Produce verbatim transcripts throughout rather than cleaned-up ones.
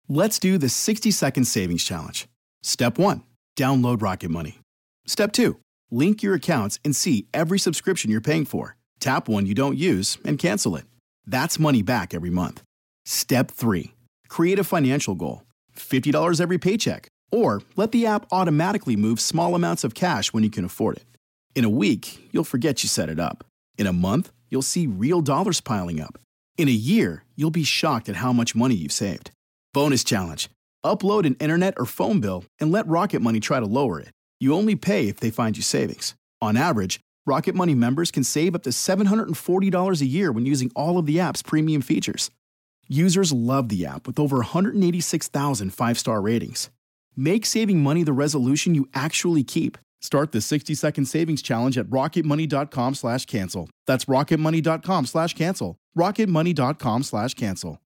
Let's do the sixty second savings challenge. Step one, download Rocket Money. Step two, link your accounts and see every subscription you're paying for. Tap one you don't use and cancel it. That's money back every month. Step three, create a financial goal. fifty dollars every paycheck. Or let the app automatically move small amounts of cash when you can afford it. In a week, you'll forget you set it up. In a month, you'll see real dollars piling up. In a year, you'll be shocked at how much money you've saved. Bonus challenge. Upload an internet or phone bill and let Rocket Money try to lower it. You only pay if they find you savings. On average, Rocket Money members can save up to seven hundred forty dollars a year when using all of the app's premium features. Users love the app with over one hundred eighty-six thousand five-star ratings. Make saving money the resolution you actually keep. Start the sixty second savings challenge at rocketmoney.com slash cancel. That's rocketmoney.com slash cancel. rocketmoney.com slash cancel.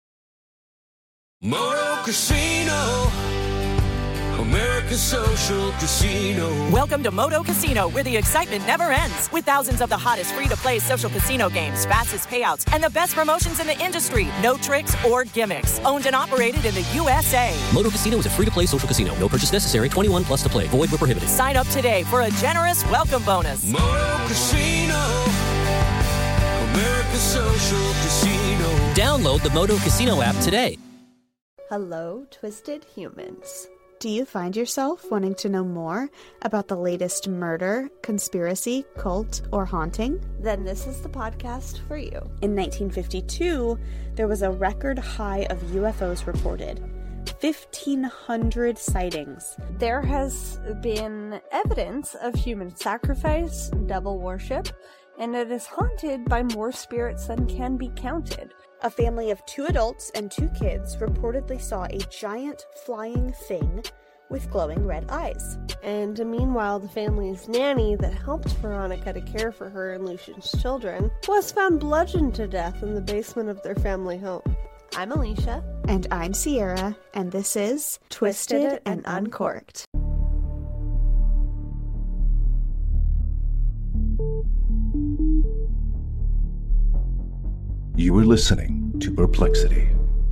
Moto Casino, America's social casino. Welcome to Moto Casino, where the excitement never ends. With thousands of the hottest free-to-play social casino games, fastest payouts, and the best promotions in the industry. No tricks or gimmicks. Owned and operated in the U S A. Moto Casino is a free-to-play social casino. No purchase necessary. twenty-one plus to play. Void where prohibited. Sign up today for a generous welcome bonus. Moto Casino, America's social casino. Download the Moto Casino app today. Hello, Twisted Humans. Do you find yourself wanting to know more about the latest murder, conspiracy, cult, or haunting? Then this is the podcast for you. In nineteen fifty-two, there was a record high of U F Os reported. fifteen hundred sightings. There has been evidence of human sacrifice, devil worship, and it is haunted by more spirits than can be counted. A family of two adults and two kids reportedly saw a giant flying thing with glowing red eyes. And meanwhile, the family's nanny that helped Veronica to care for her and Lucian's children was found bludgeoned to death in the basement of their family home. I'm Alicia. And I'm Sierra, and this is Twisted, Twisted and Uncorked. You are listening to Perplexity.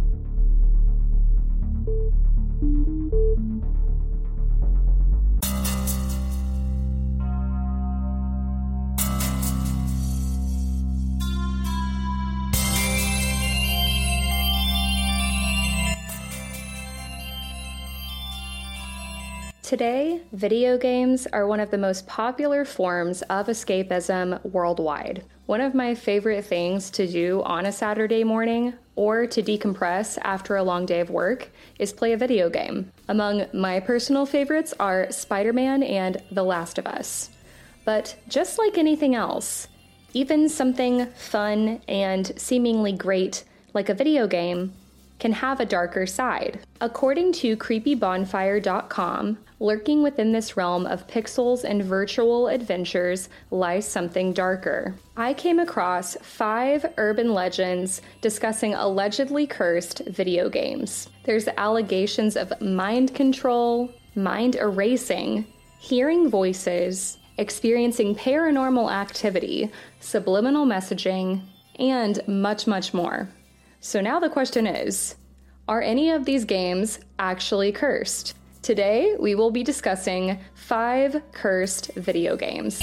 Today, video games are one of the most popular forms of escapism worldwide. One of my favorite things to do on a Saturday morning or to decompress after a long day of work is play a video game. Among my personal favorites are Spider-Man and The Last of Us. But just like anything else, even something fun and seemingly great like a video game can have a darker side. According to creepy bonfire dot com, lurking within this realm of pixels and virtual adventures lies something darker. I came across five urban legends discussing allegedly cursed video games. There's allegations of mind control, mind erasing, hearing voices, experiencing paranormal activity, subliminal messaging, and much, much more. So now the question is, are any of these games actually cursed? Today, we will be discussing five cursed video games.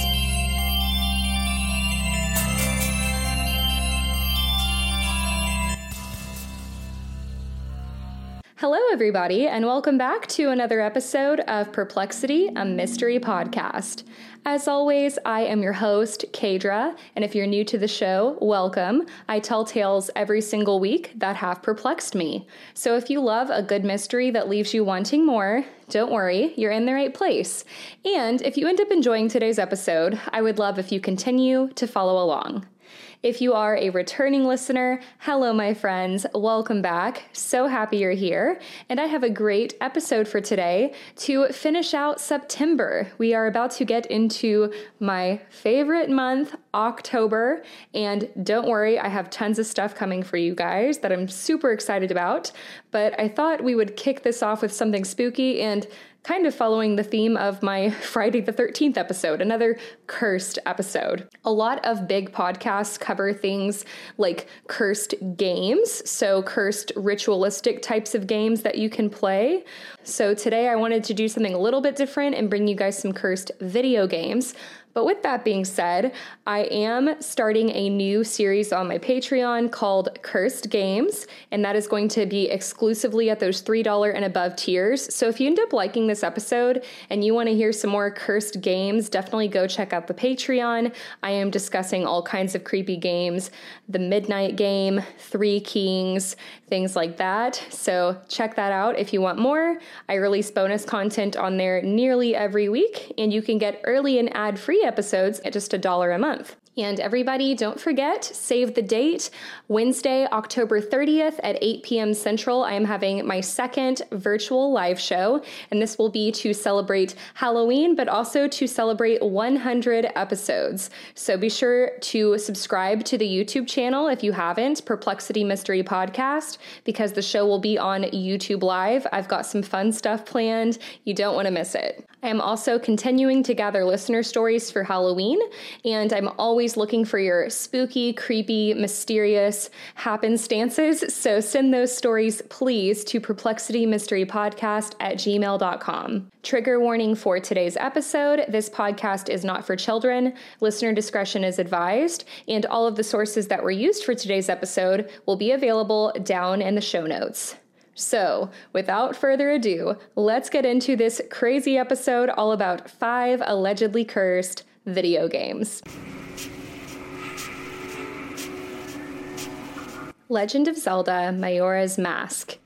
Hello, everybody, and welcome back to another episode of Perplexity, a mystery podcast. As always, I am your host, Kadra, and if you're new to the show, welcome. I tell tales every single week that have perplexed me. So if you love a good mystery that leaves you wanting more, don't worry, you're in the right place. And if you end up enjoying today's episode, I would love if you continue to follow along. If you are a returning listener, hello, my friends. Welcome back. So happy you're here. And I have a great episode for today to finish out September. We are about to get into my favorite month, October. And don't worry, I have tons of stuff coming for you guys that I'm super excited about. But I thought we would kick this off with something spooky and kind of following the theme of my Friday the thirteenth episode, another cursed episode. A lot of big podcasts cover things like cursed games, so cursed ritualistic types of games that you can play. So today I wanted to do something a little bit different and bring you guys some cursed video games. But with that being said, I am starting a new series on my Patreon called Cursed Games, and that is going to be exclusively at those three dollars and above tiers. So if you end up liking this episode and you want to hear some more cursed games, definitely go check out the Patreon. I am discussing all kinds of creepy games, the Midnight Game, Three Kings, things like that. So check that out if you want more. I release bonus content on there nearly every week, and you can get early and ad-free episodes at just a dollar a month. And everybody, don't forget, save the date. Wednesday, October thirtieth at eight p.m. Central, I am having my second virtual live show, and this will be to celebrate Halloween, but also to celebrate one hundred episodes. So be sure to subscribe to the YouTube channel if you haven't, Perplexity Mystery Podcast, because the show will be on YouTube Live. I've got some fun stuff planned. You don't want to miss it. I am also continuing to gather listener stories for Halloween, and I'm always looking for your spooky, creepy, mysterious happenstances, so send those stories, please, to perplexitymysterypodcast at gmail dot com. Trigger warning for today's episode: this podcast is not for children, listener discretion is advised, and all of the sources that were used for today's episode will be available down in the show notes. So, without further ado, let's get into this crazy episode all about five allegedly cursed video games. Legend of Zelda: Majora's Mask.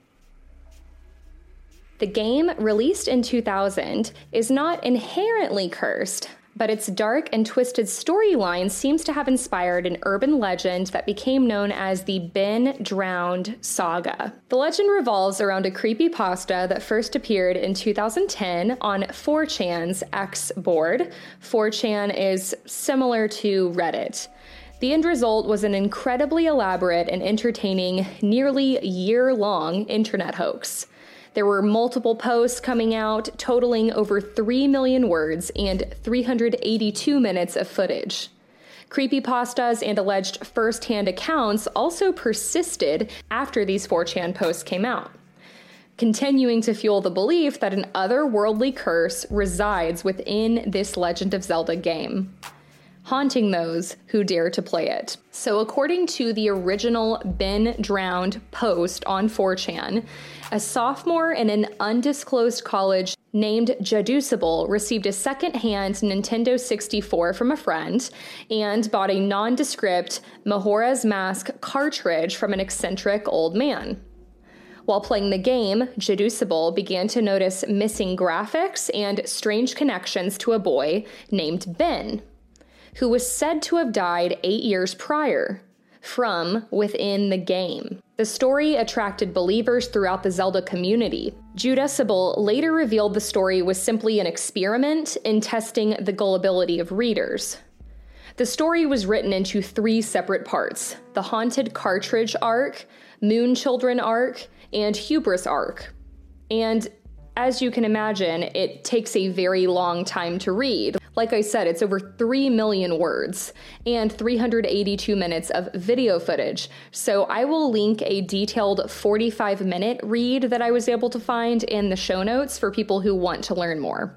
The game, released in two thousand, is not inherently cursed, but its dark and twisted storyline seems to have inspired an urban legend that became known as the Been Drowned Saga. The legend revolves around a creepypasta that first appeared in two thousand ten on four chan's X board. four chan is similar to Reddit. The end result was an incredibly elaborate and entertaining, nearly year-long internet hoax. There were multiple posts coming out, totaling over three million words and three hundred eighty-two minutes of footage. Creepypastas and alleged first-hand accounts also persisted after these four chan posts came out, continuing to fuel the belief that an otherworldly curse resides within this Legend of Zelda game, haunting those who dare to play it. So according to the original Been Drowned post on four chan, a sophomore in an undisclosed college named Jaducible received a second-hand Nintendo sixty-four from a friend and bought a nondescript Majora's Mask cartridge from an eccentric old man. While playing the game, Jaducible began to notice missing graphics and strange connections to a boy named Ben, who was said to have died eight years prior from within the game. The story attracted believers throughout the Zelda community. Jaducible later revealed the story was simply an experiment in testing the gullibility of readers. The story was written into three separate parts: the Haunted Cartridge arc, Moon Children arc, and Hubris arc. And as you can imagine, it takes a very long time to read. Like I said, it's over three million words and three hundred eighty-two minutes of video footage. So I will link a detailed forty-five minute read that I was able to find in the show notes for people who want to learn more.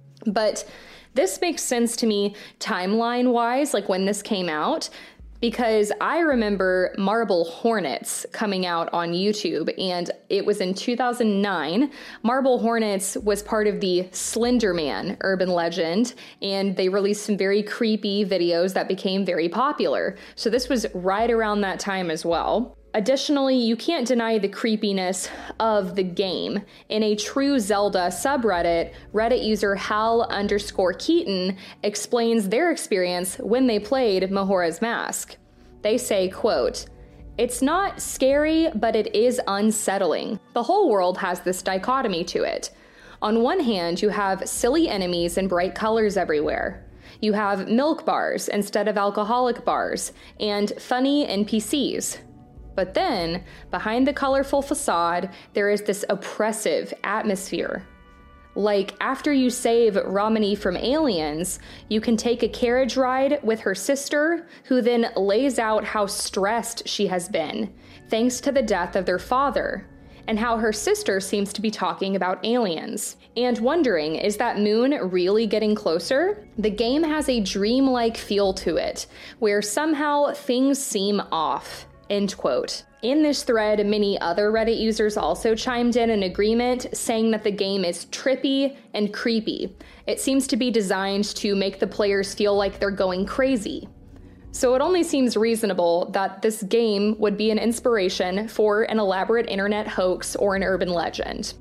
But this makes sense to me timeline-wise, like when this came out, because I remember Marble Hornets coming out on YouTube, and it was in two thousand nine. Marble Hornets was part of the Slender Man urban legend, and they released some very creepy videos that became very popular. So this was right around that time as well. Additionally, you can't deny the creepiness of the game. In a true Zelda subreddit, Reddit user Hal underscore Keaton explains their experience when they played Majora's Mask. They say, quote, "It's not scary, but it is unsettling. The whole world has this dichotomy to it. On one hand, you have silly enemies and bright colors everywhere. You have milk bars instead of alcoholic bars, and funny N P Cs. But then, behind the colorful facade, there is this oppressive atmosphere. Like, after you save Romany from aliens, you can take a carriage ride with her sister, who then lays out how stressed she has been, thanks to the death of their father, and how her sister seems to be talking about aliens. And wondering, is that moon really getting closer? The game has a dreamlike feel to it, where somehow things seem off. End quote. In this thread, many other Reddit users also chimed in in agreement, saying that the game is trippy and creepy. It seems to be designed to make the players feel like they're going crazy. So it only seems reasonable that this game would be an inspiration for an elaborate internet hoax or an urban legend.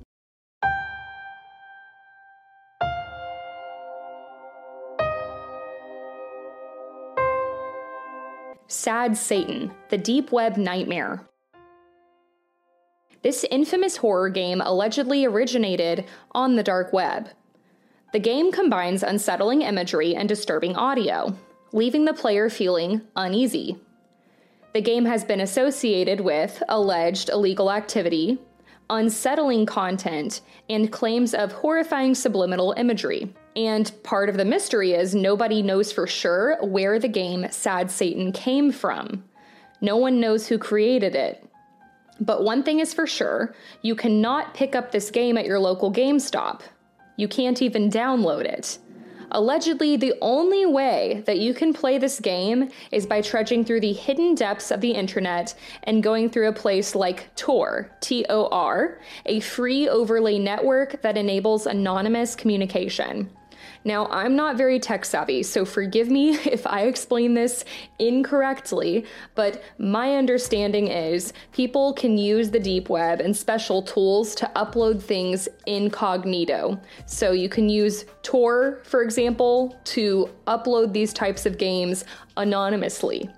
Sad Satan, the Deep Web Nightmare. This infamous horror game allegedly originated on the dark web. The game combines unsettling imagery and disturbing audio, leaving the player feeling uneasy. The game has been associated with alleged illegal activity, unsettling content, and claims of horrifying subliminal imagery. And part of the mystery is nobody knows for sure where the game Sad Satan came from. No one knows who created it. But one thing is for sure, you cannot pick up this game at your local GameStop. You can't even download it. Allegedly, the only way that you can play this game is by trudging through the hidden depths of the internet and going through a place like Tor, T O R, a free overlay network that enables anonymous communication. Now, I'm not very tech savvy, so forgive me if I explain this incorrectly, but my understanding is people can use the deep web and special tools to upload things incognito. So you can use Tor, for example, to upload these types of games anonymously.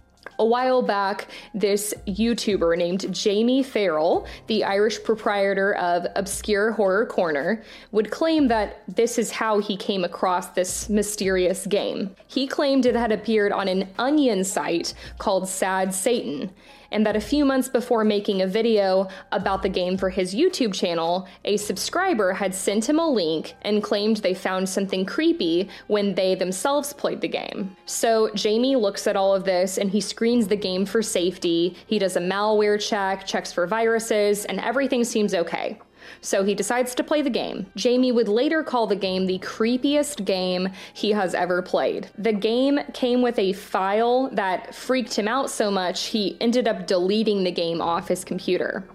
A while back, this YouTuber named Jamie Farrell, the Irish proprietor of Obscure Horror Corner, would claim that this is how he came across this mysterious game. He claimed it had appeared on an Onion site called Sad Satan, and that a few months before making a video about the game for his YouTube channel, a subscriber had sent him a link and claimed they found something creepy when they themselves played the game. So Jamie looks at all of this and he screens the game for safety, he does a malware check, checks for viruses, and everything seems okay. So he decides to play the game. Jamie would later call the game the creepiest game he has ever played. The game came with a file that freaked him out so much he ended up deleting the game off his computer.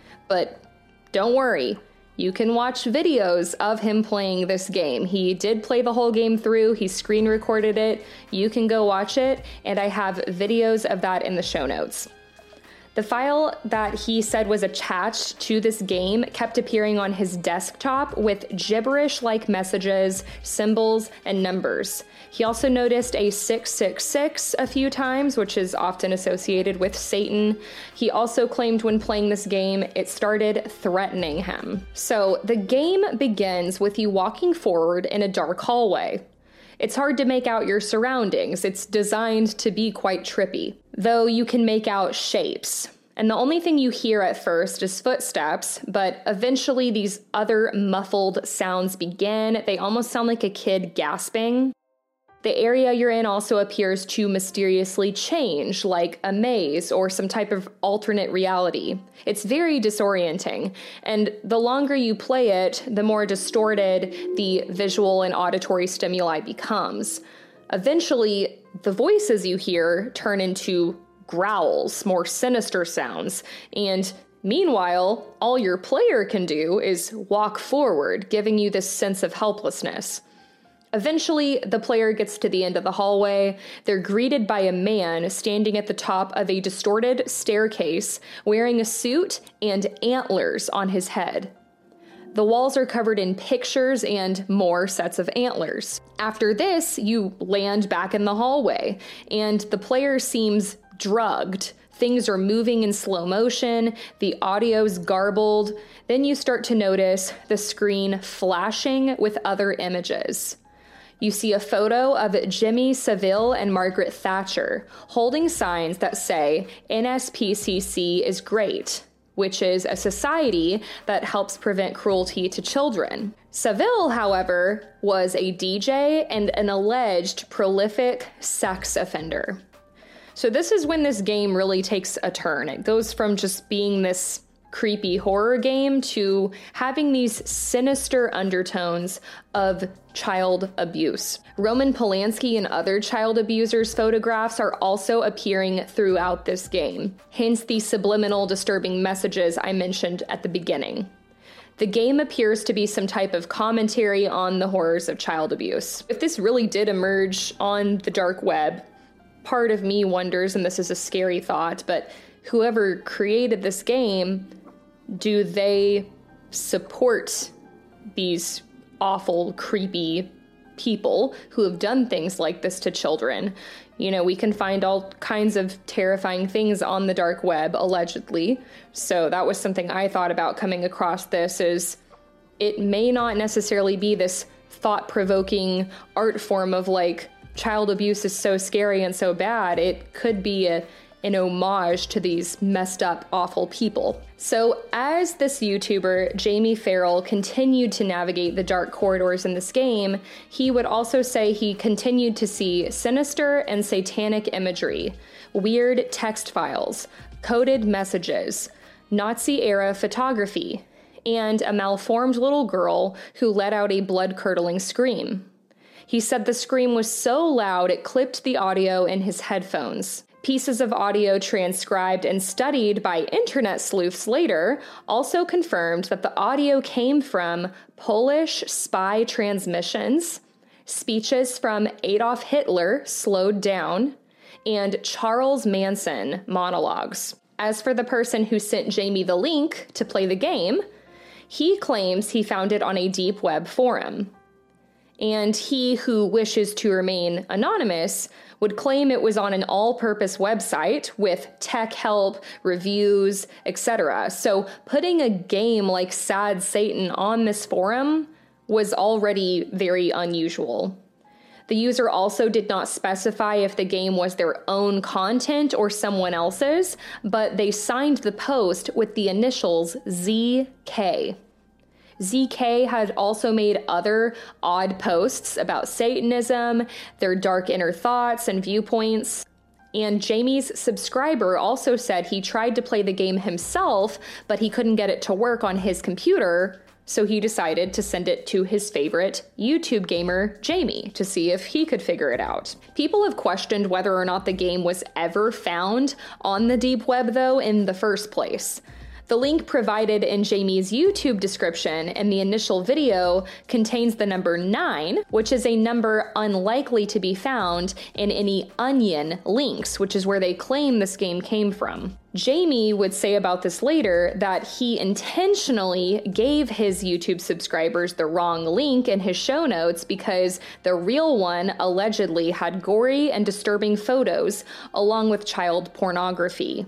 But don't worry, you can watch videos of him playing this game. He did play the whole game through, he screen recorded it, you can go watch it, and I have videos of that in the show notes. The file that he said was attached to this game kept appearing on his desktop with gibberish-like messages, symbols, and numbers. He also noticed a six six six a few times, which is often associated with Satan. He also claimed when playing this game, it started threatening him. So the game begins with you walking forward in a dark hallway. It's hard to make out your surroundings. It's designed to be quite trippy, though you can make out shapes. And the only thing you hear at first is footsteps, but eventually these other muffled sounds begin. They almost sound like a kid gasping. The area you're in also appears to mysteriously change, like a maze or some type of alternate reality. It's very disorienting, and the longer you play it, the more distorted the visual and auditory stimuli becomes. Eventually, the voices you hear turn into growls, more sinister sounds, and meanwhile, all your player can do is walk forward, giving you this sense of helplessness. Eventually, the player gets to the end of the hallway. They're greeted by a man standing at the top of a distorted staircase, wearing a suit and antlers on his head. The walls are covered in pictures and more sets of antlers. After this, you land back in the hallway, and the player seems drugged. Things are moving in slow motion, the audio's garbled. Then you start to notice the screen flashing with other images. You see a photo of Jimmy Savile and Margaret Thatcher holding signs that say N S P C C is great. which is a society that helps prevent cruelty to children. Seville, however, was a D J and an alleged prolific sex offender. So this is when this game really takes a turn. It goes from just being this creepy horror game to having these sinister undertones of child abuse. Roman Polanski and other child abusers' photographs are also appearing throughout this game, hence the subliminal disturbing messages I mentioned at the beginning. The game appears to be some type of commentary on the horrors of child abuse. If this really did emerge on the dark web, part of me wonders, and this is a scary thought, but whoever created this game, do they support these awful, creepy people who have done things like this to children? You know, we can find all kinds of terrifying things on the dark web, allegedly. So that was something I thought about coming across this, is it may not necessarily be this thought-provoking art form of like, child abuse is so scary and so bad. It could be a, an homage to these messed up, awful people. So as this YouTuber, Jamie Farrell, continued to navigate the dark corridors in this game, he would also say he continued to see sinister and satanic imagery, weird text files, coded messages, Nazi-era photography, and a malformed little girl who let out a blood-curdling scream. He said the scream was so loud it clipped the audio in his headphones. Pieces of audio transcribed and studied by internet sleuths later also confirmed that the audio came from Polish spy transmissions, speeches from Adolf Hitler slowed down, and Charles Manson monologues. As for the person who sent Jamie the link to play the game, he claims he found it on a deep web forum. And he who wishes to remain anonymous would claim it was on an all-purpose website with tech help, reviews, et cetera. So putting a game like Sad Satan on this forum was already very unusual. The user also did not specify if the game was their own content or someone else's, but they signed the post with the initials Z K. Z K had also made other odd posts about Satanism, their dark inner thoughts and viewpoints. And Jamie's subscriber also said he tried to play the game himself, but he couldn't get it to work on his computer, so he decided to send it to his favorite YouTube gamer, Jamie, to see if he could figure it out. People have questioned whether or not the game was ever found on the deep web, though, in the first place. The link provided in Jamie's YouTube description in the initial video contains the number nine, which is a number unlikely to be found in any Onion links, which is where they claim this game came from. Jamie would say about this later that he intentionally gave his YouTube subscribers the wrong link in his show notes because the real one allegedly had gory and disturbing photos along with child pornography.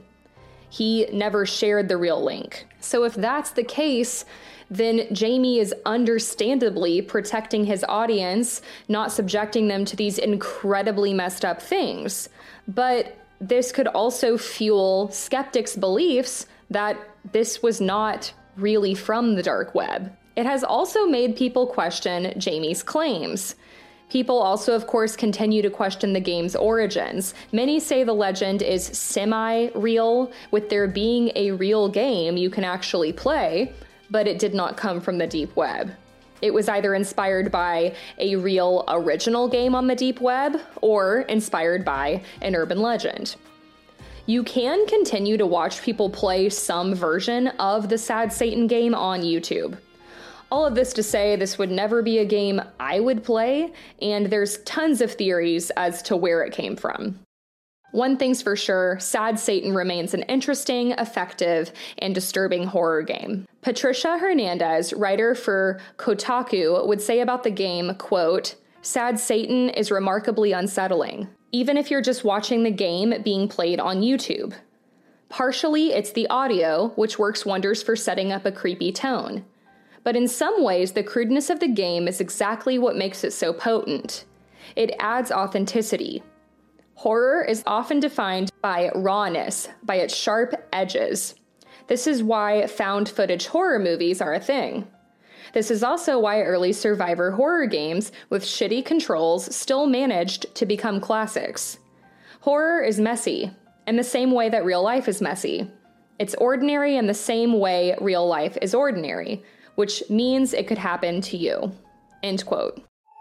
He never shared the real link. So if that's the case, then Jamie is understandably protecting his audience, not subjecting them to these incredibly messed up things. But this could also fuel skeptics' beliefs that this was not really from the dark web. It has also made people question Jamie's claims. People also, of course, continue to question the game's origins. Many say the legend is semi-real, with there being a real game you can actually play, but it did not come from the deep web. It was either inspired by a real original game on the deep web or inspired by an urban legend. You can continue to watch people play some version of the Sad Satan game on YouTube. All of this to say, this would never be a game I would play, and there's tons of theories as to where it came from. One thing's for sure, Sad Satan remains an interesting, effective, and disturbing horror game. Patricia Hernandez, writer for Kotaku, would say about the game, quote, "Sad Satan is remarkably unsettling, even if you're just watching the game being played on YouTube. Partially, it's the audio, which works wonders for setting up a creepy tone. But in some ways, the crudeness of the game is exactly what makes it so potent. It adds authenticity. Horror is often defined by rawness, by its sharp edges. This is why found footage horror movies are a thing. This is also why early survivor horror games with shitty controls still managed to become classics. Horror is messy, in the same way that real life is messy. It's ordinary in the same way real life is ordinary, which means it could happen to you. End quote.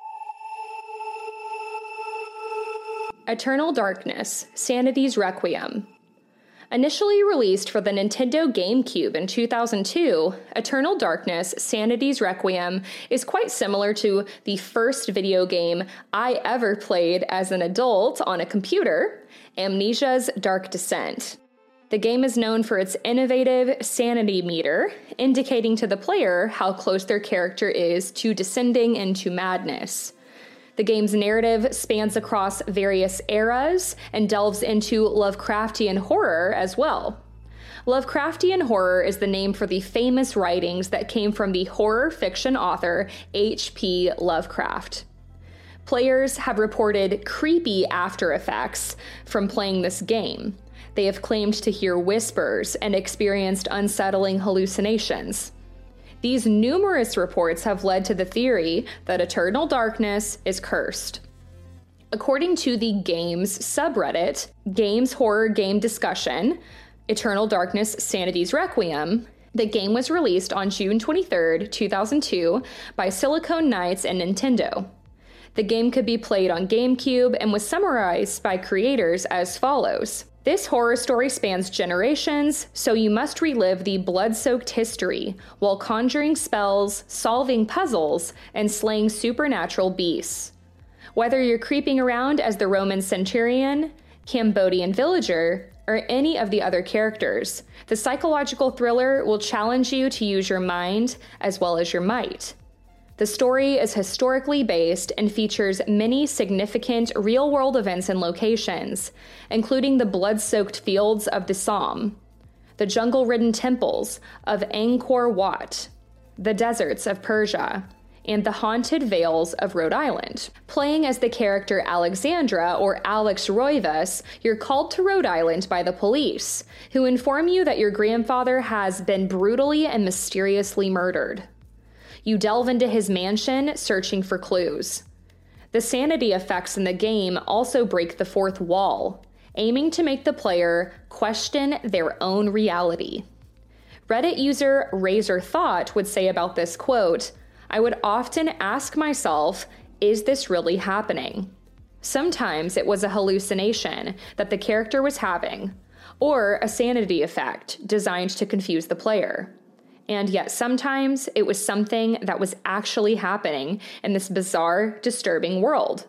Eternal Darkness, Sanity's Requiem. Initially released for the Nintendo GameCube in two thousand two, Eternal Darkness, Sanity's Requiem is quite similar to the first video game I ever played as an adult on a computer, Amnesia's Dark Descent. The game is known for its innovative sanity meter, indicating to the player how close their character is to descending into madness. The game's narrative spans across various eras and delves into Lovecraftian horror as well. Lovecraftian horror is the name for the famous writings that came from the horror fiction author H P Lovecraft. Players have reported creepy after effects from playing this game. They have claimed to hear whispers and experienced unsettling hallucinations. These numerous reports have led to the theory that Eternal Darkness is cursed. According to the game's subreddit, Games Horror Game Discussion, Eternal Darkness Sanity's Requiem, the game was released on June twenty-third, two thousand two by Silicon Knights and Nintendo. The game could be played on GameCube and was summarized by creators as follows. This horror story spans generations, so you must relive the blood-soaked history while conjuring spells, solving puzzles, and slaying supernatural beasts. Whether you're creeping around as the Roman centurion, Cambodian villager, or any of the other characters, the psychological thriller will challenge you to use your mind as well as your might. The story is historically based and features many significant real-world events and locations, including the blood-soaked fields of the Somme, the jungle-ridden temples of Angkor Wat, the deserts of Persia, and the haunted vales of Rhode Island. Playing as the character Alexandra or Alex Roivas, you're called to Rhode Island by the police, who inform you that your grandfather has been brutally and mysteriously murdered. You delve into his mansion, searching for clues. The sanity effects in the game also break the fourth wall, aiming to make the player question their own reality. Reddit user Razor Thought would say about this quote, "I would often ask myself, is this really happening? Sometimes it was a hallucination that the character was having, or a sanity effect designed to confuse the player. And yet sometimes it was something that was actually happening in this bizarre, disturbing world.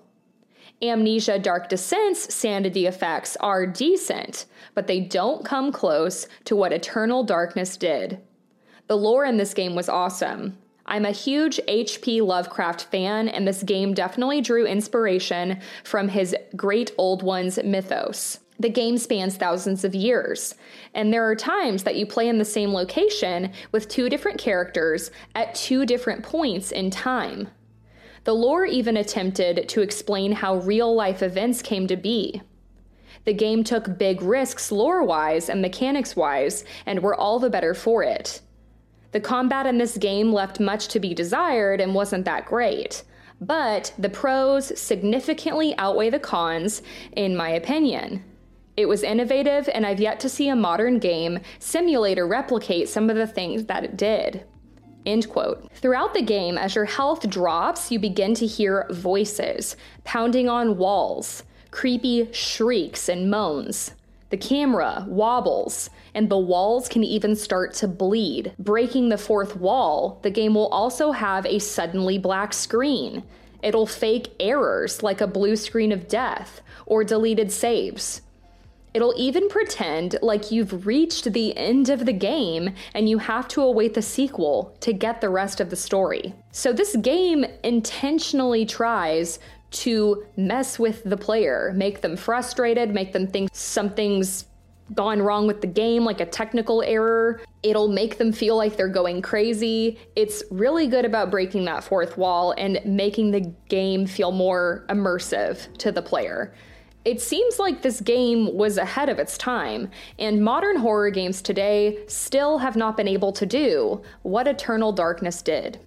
Amnesia Dark Descent's sanity effects are decent, but they don't come close to what Eternal Darkness did. The lore in this game was awesome. I'm a huge H P Lovecraft fan, and this game definitely drew inspiration from his Great Old Ones mythos. The game spans thousands of years, and there are times that you play in the same location with two different characters at two different points in time. The lore even attempted to explain how real-life events came to be. The game took big risks lore-wise and mechanics-wise, and were all the better for it. The combat in this game left much to be desired and wasn't that great, but the pros significantly outweigh the cons, in my opinion. It was innovative, and I've yet to see a modern game simulate or replicate some of the things that it did." End quote. Throughout the game, as your health drops, you begin to hear voices, pounding on walls, creepy shrieks and moans. The camera wobbles, and the walls can even start to bleed. Breaking the fourth wall, the game will also have a suddenly black screen. It'll fake errors like a blue screen of death or deleted saves. It'll even pretend like you've reached the end of the game and you have to await the sequel to get the rest of the story. So this game intentionally tries to mess with the player, make them frustrated, make them think something's gone wrong with the game, like a technical error. It'll make them feel like they're going crazy. It's really good about breaking that fourth wall and making the game feel more immersive to the player. It seems like this game was ahead of its time, and modern horror games today still have not been able to do what Eternal Darkness did.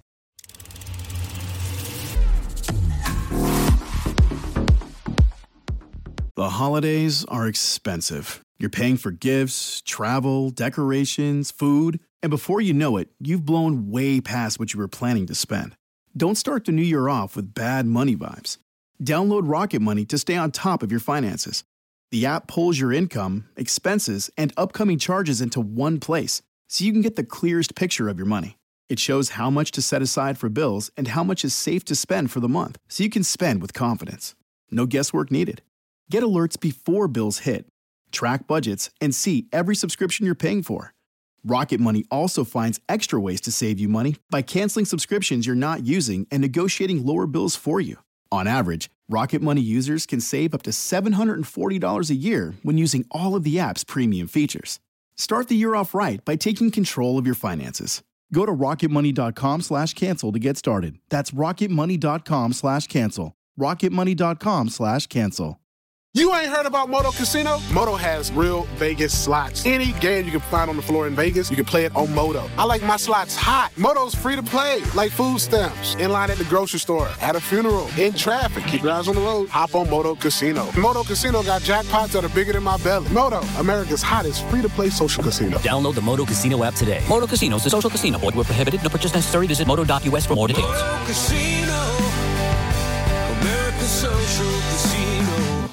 The holidays are expensive. You're paying for gifts, travel, decorations, food, and before you know it, you've blown way past what you were planning to spend. Don't start the new year off with bad money vibes. Download Rocket Money to stay on top of your finances. The app pulls your income, expenses, and upcoming charges into one place, so you can get the clearest picture of your money. It shows how much to set aside for bills and how much is safe to spend for the month, so you can spend with confidence. No guesswork needed. Get alerts before bills hit, track budgets, and see every subscription you're paying for. Rocket Money also finds extra ways to save you money by canceling subscriptions you're not using and negotiating lower bills for you. On average, Rocket Money users can save up to seven hundred forty dollars a year when using all of the app's premium features. Start the year off right by taking control of your finances. Go to rocketmoney.com slash cancel to get started. That's rocketmoney.com slash cancel. rocketmoney.com slash cancel. You ain't heard about Moto Casino? Moto has real Vegas slots. Any game you can find on the floor in Vegas, you can play it on Moto. I like my slots hot. Moto's free to play, like food stamps, in line at the grocery store, at a funeral, in traffic. Keep your eyes on the road. Hop on Moto Casino. Moto Casino got jackpots that are bigger than my belly. Moto, America's hottest free-to-play social casino. Download the Moto Casino app today. Moto Casino is a social casino. Void where prohibited. No purchase necessary. Visit moto dot u s for more details. Moto Casino, America's social casino.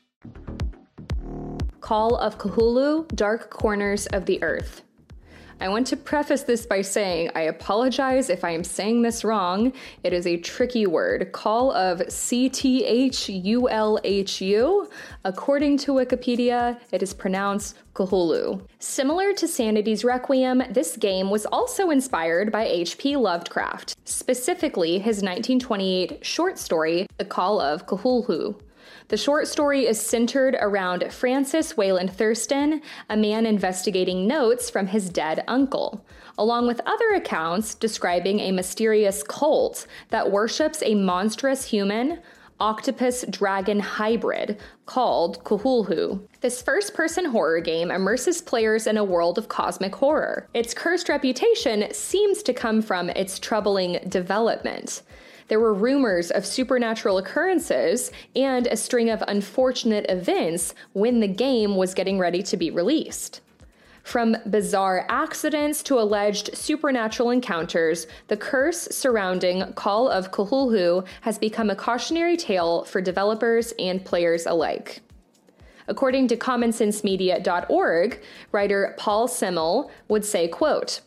Call of Cthulhu, Dark Corners of the Earth. I want to preface this by saying I apologize if I am saying this wrong. It is a tricky word. Call of C T H U L H U. According to Wikipedia, it is pronounced Cthulhu. Similar to Sanity's Requiem, this game was also inspired by H P Lovecraft, specifically his nineteen twenty-eight short story, The Call of Cthulhu. The short story is centered around Francis Wayland Thurston, a man investigating notes from his dead uncle, along with other accounts describing a mysterious cult that worships a monstrous human, octopus-dragon hybrid called Cthulhu. This first-person horror game immerses players in a world of cosmic horror. Its cursed reputation seems to come from its troubling development. There were rumors of supernatural occurrences and a string of unfortunate events when the game was getting ready to be released. From bizarre accidents to alleged supernatural encounters, the curse surrounding Call of Cthulhu has become a cautionary tale for developers and players alike. According to common sense media dot org, writer Paul Semmel would say, quote,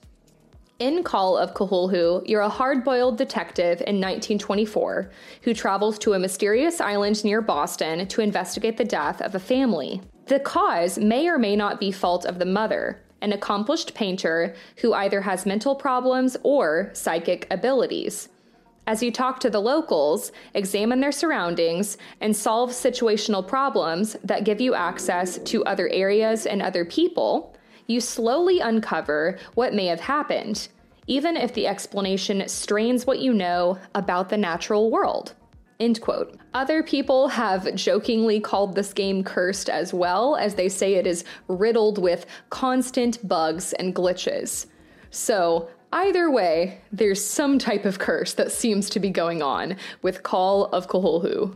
"In Call of Cthulhu, you're a hard-boiled detective in nineteen twenty-four who travels to a mysterious island near Boston to investigate the death of a family. The cause may or may not be fault of the mother, an accomplished painter who either has mental problems or psychic abilities. As you talk to the locals, examine their surroundings, and solve situational problems that give you access to other areas and other people, you slowly uncover what may have happened, even if the explanation strains what you know about the natural world." End quote. Other people have jokingly called this game cursed as well, as they say it is riddled with constant bugs and glitches. So, either way, there's some type of curse that seems to be going on with Call of Cthulhu.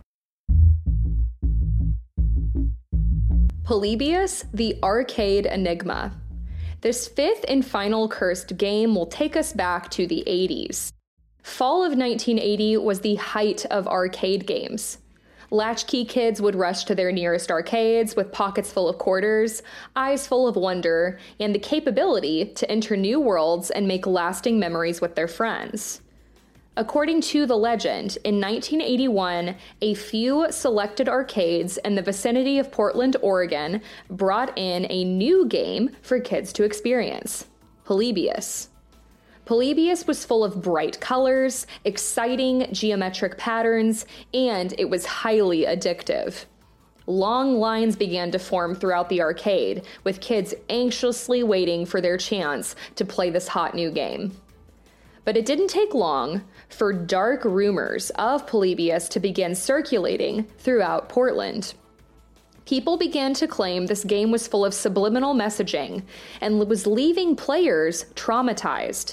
Polybius, the Arcade Enigma. This fifth and final cursed game will take us back to the eighties. Fall of nineteen eighty was the height of arcade games. Latchkey kids would rush to their nearest arcades with pockets full of quarters, eyes full of wonder, and the capability to enter new worlds and make lasting memories with their friends. According to the legend, in nineteen eighty-one, a few selected arcades in the vicinity of Portland, Oregon, brought in a new game for kids to experience, Polybius. Polybius was full of bright colors, exciting geometric patterns, and it was highly addictive. Long lines began to form throughout the arcade, with kids anxiously waiting for their chance to play this hot new game. But it didn't take long for dark rumors of Polybius to begin circulating throughout Portland. People began to claim this game was full of subliminal messaging and was leaving players traumatized.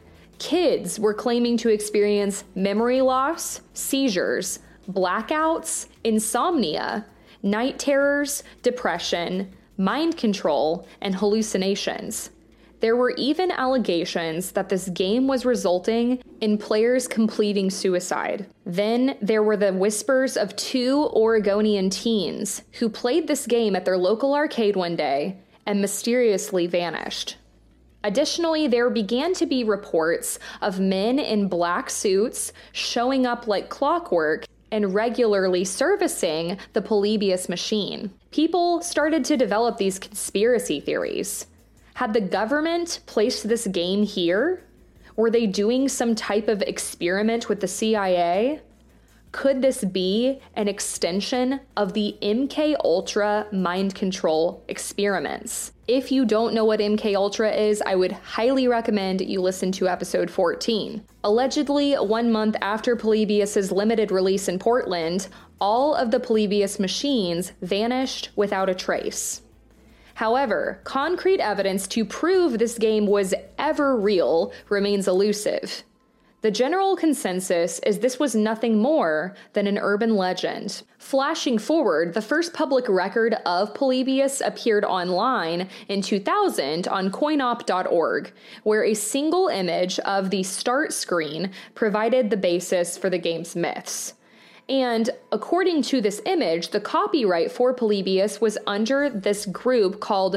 Kids were claiming to experience memory loss, seizures, blackouts, insomnia, night terrors, depression, mind control, and hallucinations. There were even allegations that this game was resulting in players completing suicide. Then there were the whispers of two Oregonian teens who played this game at their local arcade one day and mysteriously vanished. Additionally, there began to be reports of men in black suits showing up like clockwork and regularly servicing the Polybius machine. People started to develop these conspiracy theories. Had the government placed this game here? Were they doing some type of experiment with the C I A? Could this be an extension of the M K Ultra mind control experiments? If you don't know what M K Ultra is, I would highly recommend you listen to episode fourteen. Allegedly, one month after Polybius's limited release in Portland, all of the Polybius machines vanished without a trace. However, concrete evidence to prove this game was ever real remains elusive. The general consensus is this was nothing more than an urban legend. Flashing forward, the first public record of Polybius appeared online in two thousand on coin op dot org, where a single image of the start screen provided the basis for the game's myths. And according to this image, the copyright for Polybius was under this group called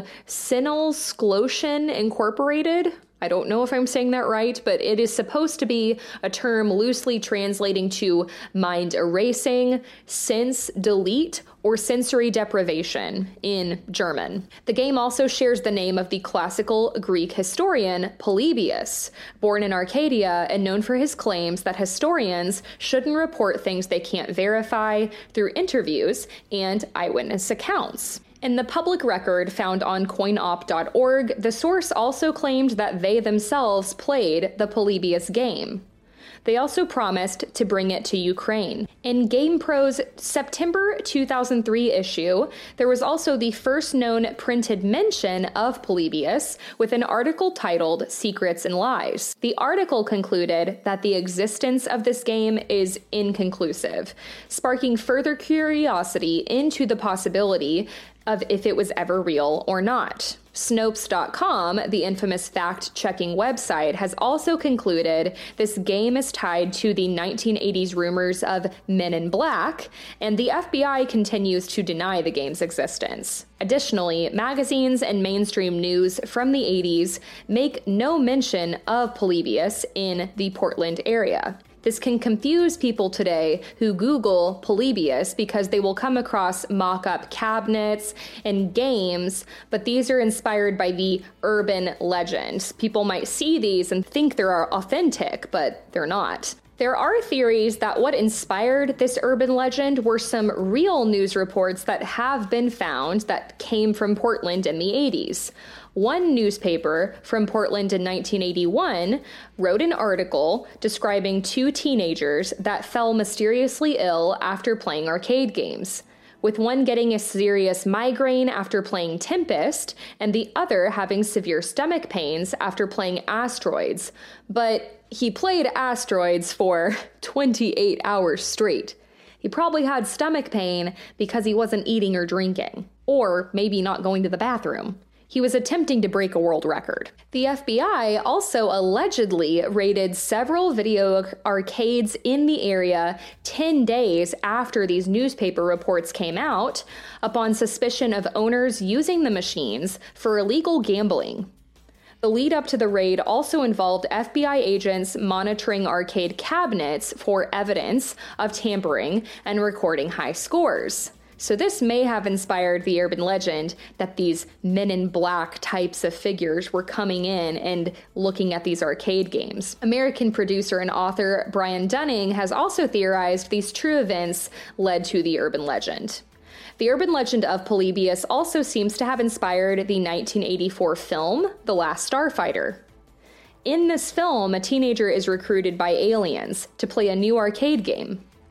Sinalsklotion Incorporated. I don't know if I'm saying that right, but it is supposed to be a term loosely translating to mind erasing, sense delete, or sensory deprivation in German. The game also shares the name of the classical Greek historian Polybius, born in Arcadia and known for his claims that historians shouldn't report things they can't verify through interviews and eyewitness accounts. In the public record found on coin op dot org, the source also claimed that they themselves played the Polybius game. They also promised to bring it to Ukraine. In GamePro's September two thousand three issue, there was also the first known printed mention of Polybius with an article titled Secrets and Lies. The article concluded that the existence of this game is inconclusive, sparking further curiosity into the possibility of if it was ever real or not. Snopes dot com, the infamous fact-checking website, has also concluded this game is tied to the nineteen eighties rumors of Men in Black, and the F B I continues to deny the game's existence. Additionally, magazines and mainstream news from the eighties make no mention of Polybius in the Portland area. This can confuse people today who Google Polybius because they will come across mock-up cabinets and games, but these are inspired by the urban legends. People might see these and think they're authentic, but they're not. There are theories that what inspired this urban legend were some real news reports that have been found that came from Portland in the eighties. One newspaper from Portland in nineteen eighty-one wrote an article describing two teenagers that fell mysteriously ill after playing arcade games, with one getting a serious migraine after playing Tempest, and the other having severe stomach pains after playing Asteroids. But he played Asteroids for twenty-eight hours straight. He probably had stomach pain because he wasn't eating or drinking, or maybe not going to the bathroom. He was attempting to break a world record. The F B I also allegedly raided several video arcades in the area ten days after these newspaper reports came out, upon suspicion of owners using the machines for illegal gambling. The lead up to the raid also involved F B I agents monitoring arcade cabinets for evidence of tampering and recording high scores. So this may have inspired the urban legend that these Men in Black types of figures were coming in and looking at these arcade games. American producer and author Brian Dunning has also theorized these true events led to the urban legend. The urban legend of Polybius also seems to have inspired the nineteen eighty-four film, The Last Starfighter. In this film, a teenager is recruited by aliens to play a new arcade game.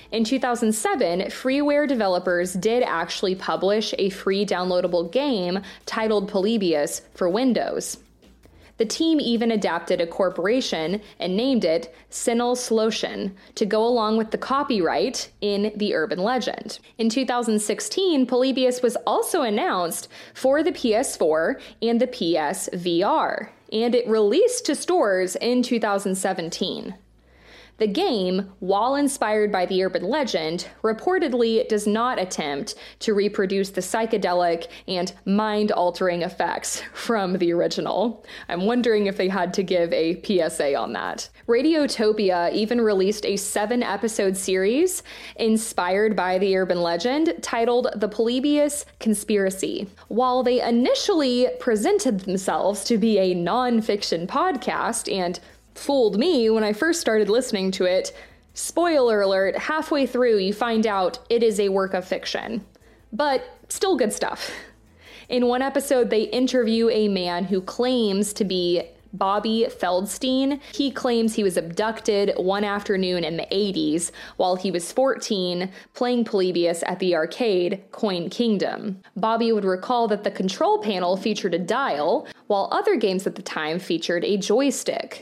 In two thousand seven, freeware developers did actually publish a free downloadable game titled Polybius for Windows. The team even adapted a corporation and named it Sinalslotion to go along with the copyright in the urban legend. In two thousand sixteen, Polybius was also announced for the P S four and the P S V R, and it released to stores in two thousand seventeen. The game, while inspired by the urban legend, reportedly does not attempt to reproduce the psychedelic and mind-altering effects from the original. I'm wondering if they had to give a P S A on that. Radiotopia even released a seven-episode series inspired by the urban legend titled The Polybius Conspiracy. While they initially presented themselves to be a non-fiction podcast and fooled me when I first started listening to it, spoiler alert, halfway through you find out it is a work of fiction. But still good stuff. In one episode, they interview a man who claims to be Bobby Feldstein. He claims he was abducted one afternoon in the eighties while he was fourteen, playing Polybius at the arcade Coin Kingdom. Bobby would recall that the control panel featured a dial, while other games at the time featured a joystick.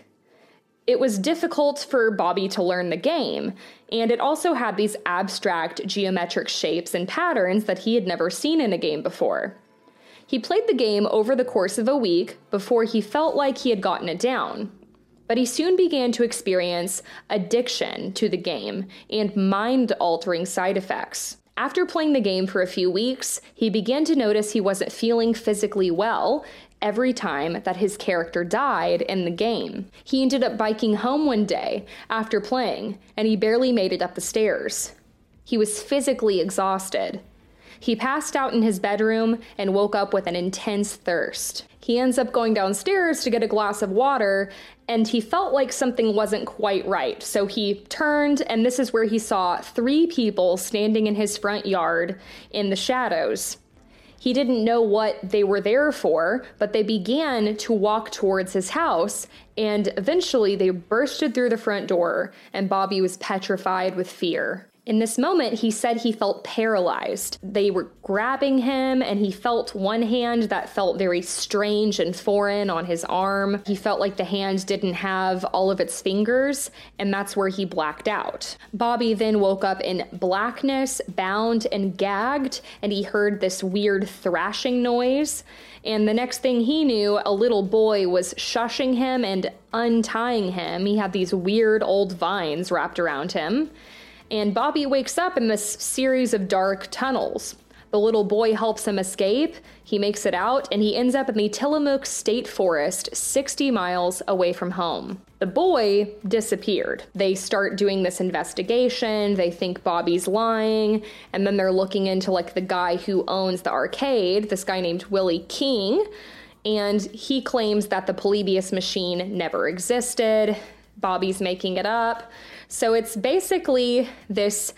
It was difficult for Bobby to learn the game, and it also had these abstract geometric shapes and patterns that he had never seen in a game before. He played the game over the course of a week before he felt like he had gotten it down, but he soon began to experience addiction to the game and mind-altering side effects. After playing the game for a few weeks, he began to notice he wasn't feeling physically well every time that his character died in the game. He ended up biking home one day after playing, and he barely made it up the stairs. He was physically exhausted. He passed out in his bedroom and woke up with an intense thirst. He ends up going downstairs to get a glass of water, and he felt like something wasn't quite right. So he turned, and this is where he saw three people standing in his front yard in the shadows. He didn't know what they were there for, but they began to walk towards his house, and eventually they bursted through the front door, and Bobby was petrified with fear. In this moment, he said he felt paralyzed. They were grabbing him, and he felt one hand that felt very strange and foreign on his arm. He felt like the hand didn't have all of its fingers, and that's where he blacked out. Bobby then woke up in blackness, bound and gagged, and he heard this weird thrashing noise. And the next thing he knew, a little boy was shushing him and untying him. He had these weird old vines wrapped around him. And Bobby wakes up in this series of dark tunnels. The little boy helps him escape, he makes it out, and he ends up in the Tillamook State Forest, sixty miles away from home. The boy disappeared. They start doing this investigation, they think Bobby's lying, and then they're looking into like the guy who owns the arcade, this guy named Willie King, and he claims that the Polybius machine never existed. Bobby's making it up. So it's basically this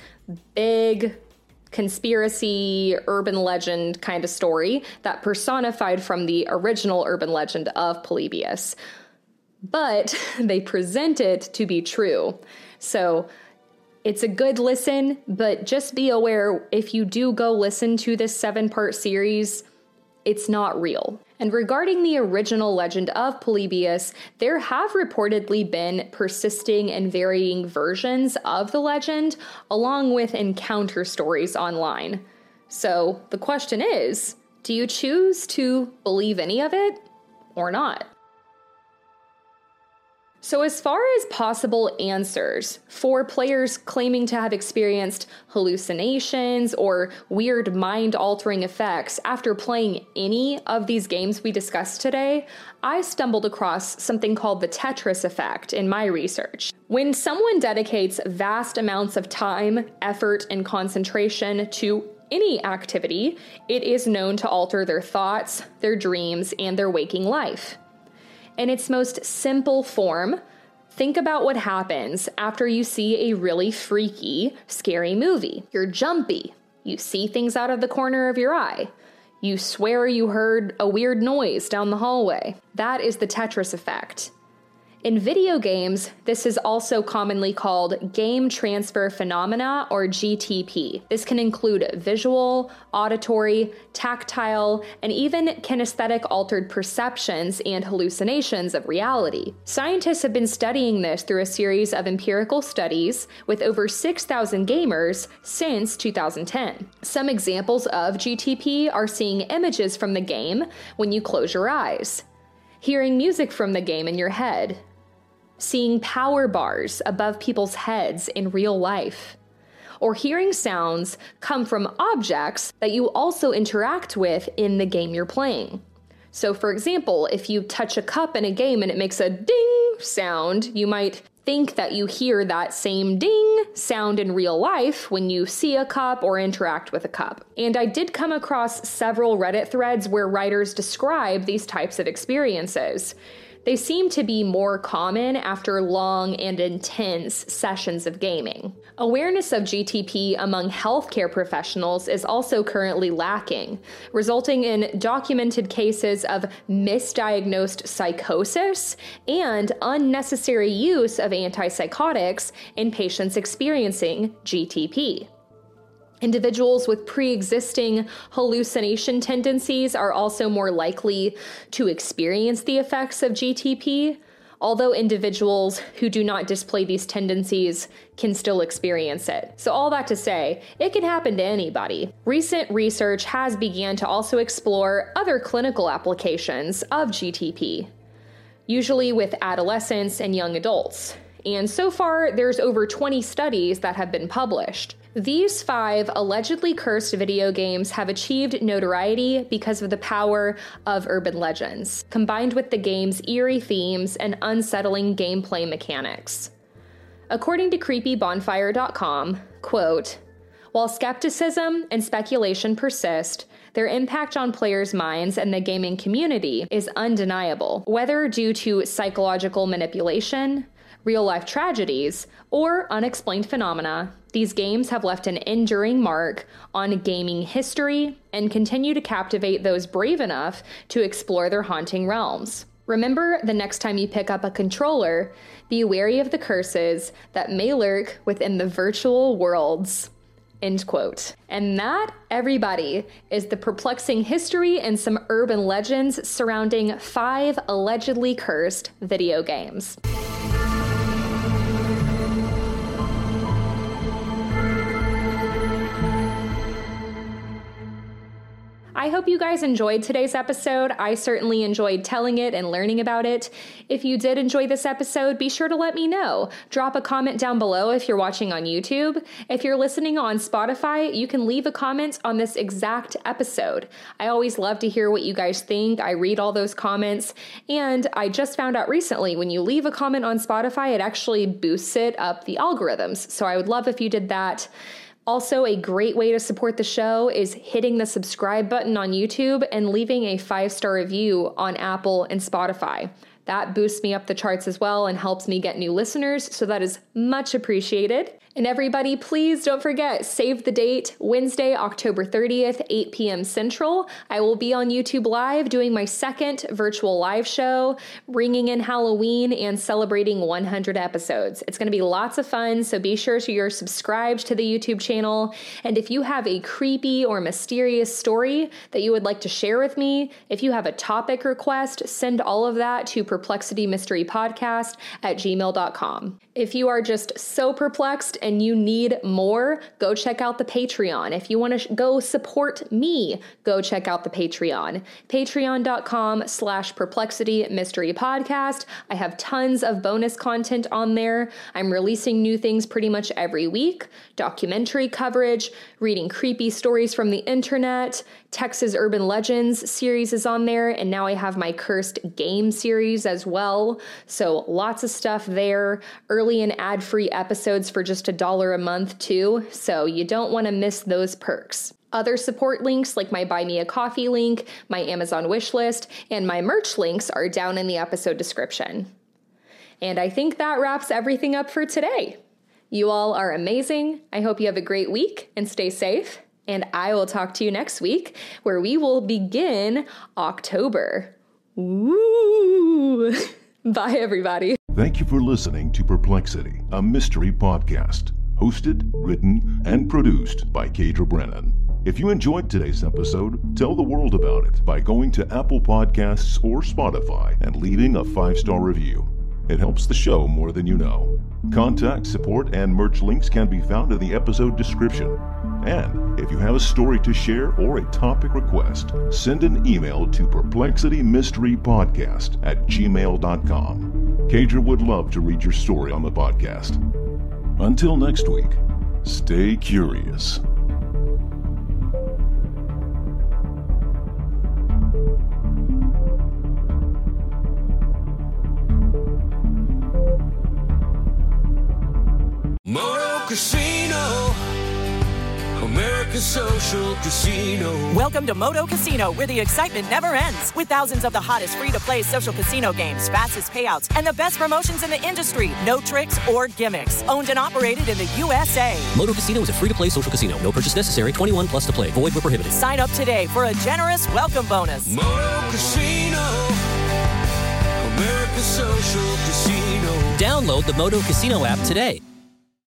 big conspiracy, urban legend kind of story that personified from the original urban legend of Polybius. But they present it to be true. So it's a good listen, but just be aware if you do go listen to this seven-part series, it's not real. And regarding the original legend of Polybius, there have reportedly been persisting and varying versions of the legend, along with encounter stories online. So the question is, do you choose to believe any of it or not? So as far as possible answers for players claiming to have experienced hallucinations or weird mind-altering effects after playing any of these games we discussed today, I stumbled across something called the Tetris effect in my research. When someone dedicates vast amounts of time, effort, and concentration to any activity, it is known to alter their thoughts, their dreams, and their waking life. In its most simple form, think about what happens after you see a really freaky, scary movie. You're jumpy. You see things out of the corner of your eye. You swear you heard a weird noise down the hallway. That is the Tetris effect. In video games, this is also commonly called game transfer phenomena, or G T P. This can include visual, auditory, tactile, and even kinesthetic altered perceptions and hallucinations of reality. Scientists have been studying this through a series of empirical studies with over six thousand gamers since two thousand ten. Some examples of G T P are seeing images from the game when you close your eyes, hearing music from the game in your head, seeing power bars above people's heads in real life, or hearing sounds come from objects that you also interact with in the game you're playing. So for example, if you touch a cup in a game and it makes a ding sound, you might think that you hear that same ding sound in real life when you see a cup or interact with a cup. And I did come across several Reddit threads where writers describe these types of experiences. They seem to be more common after long and intense sessions of gaming. Awareness of G T P among healthcare professionals is also currently lacking, resulting in documented cases of misdiagnosed psychosis and unnecessary use of antipsychotics in patients experiencing G T P. Individuals with pre-existing hallucination tendencies are also more likely to experience the effects of G T P, although individuals who do not display these tendencies can still experience it. So all that to say, it can happen to anybody. Recent research has begun to also explore other clinical applications of G T P, usually with adolescents and young adults. And so far, there's over twenty studies that have been published. These five allegedly cursed video games have achieved notoriety because of the power of urban legends, combined with the game's eerie themes and unsettling gameplay mechanics. According to creepy bonfire dot com, quote, "While skepticism and speculation persist, their impact on players' minds and the gaming community is undeniable, whether due to psychological manipulation, real-life tragedies, or unexplained phenomena. These games have left an enduring mark on gaming history and continue to captivate those brave enough to explore their haunting realms. Remember, the next time you pick up a controller, be wary of the curses that may lurk within the virtual worlds." End quote. And that, everybody, is the perplexing history and some urban legends surrounding five allegedly cursed video games. I hope you guys enjoyed today's episode. I certainly enjoyed telling it and learning about it. If you did enjoy this episode, be sure to let me know. Drop a comment down below if you're watching on YouTube. If you're listening on Spotify, you can leave a comment on this exact episode. I always love to hear what you guys think. I read all those comments. And I just found out recently, when you leave a comment on Spotify, it actually boosts it up the algorithms. So I would love if you did that. Also, a great way to support the show is hitting the subscribe button on YouTube and leaving a five-star review on Apple and Spotify. That boosts me up the charts as well and helps me get new listeners, so that is much appreciated. And everybody, please don't forget, save the date, Wednesday, October thirtieth, eight p.m. Central. I will be on YouTube Live doing my second virtual live show, ringing in Halloween and celebrating one hundred episodes. It's going to be lots of fun, so be sure to you're subscribed to the YouTube channel. And if you have a creepy or mysterious story that you would like to share with me, if you have a topic request, send all of that to perplexity mystery podcast at gmail dot com. If you are just so perplexed and you need more, go check out the Patreon. If you want to sh- go support me, go check out the Patreon. Patreon.com slash perplexity mystery podcast. I have tons of bonus content on there. I'm releasing new things pretty much every week. Documentary coverage, reading creepy stories from the internet, Texas Urban Legends series is on there, and now I have my Cursed Game series as well. So lots of stuff there. Early and ad-free episodes for just a dollar a month too, so you don't want to miss those perks. Other support links like my Buy Me a Coffee link, my Amazon wishlist, and my merch links are down in the episode description. And I think that wraps everything up for today. You all are amazing. I hope you have a great week and stay safe. And I will talk to you next week where we will begin October. Woo! Bye, everybody. Thank you for listening to Perplexity, a mystery podcast, hosted, written, and produced by Kadra Brennan. If you enjoyed today's episode, tell the world about it by going to Apple Podcasts or Spotify and leaving a five-star review. It helps the show more than you know. Contact, support, and merch links can be found in the episode description. And if you have a story to share or a topic request, send an email to perplexitymysterypodcast at gmail dot com. Kadra would love to read your story on the podcast. Until next week, stay curious. Moto Casino, America's social casino. Welcome to Moto Casino, where the excitement never ends. With thousands of the hottest free-to-play social casino games, fastest payouts, and the best promotions in the industry. No tricks or gimmicks. Owned and operated in the U S A. Moto Casino is a free-to-play social casino. No purchase necessary. twenty-one plus to play. Void where prohibited. Sign up today for a generous welcome bonus. Moto Casino, America's social casino. Download the Moto Casino app today.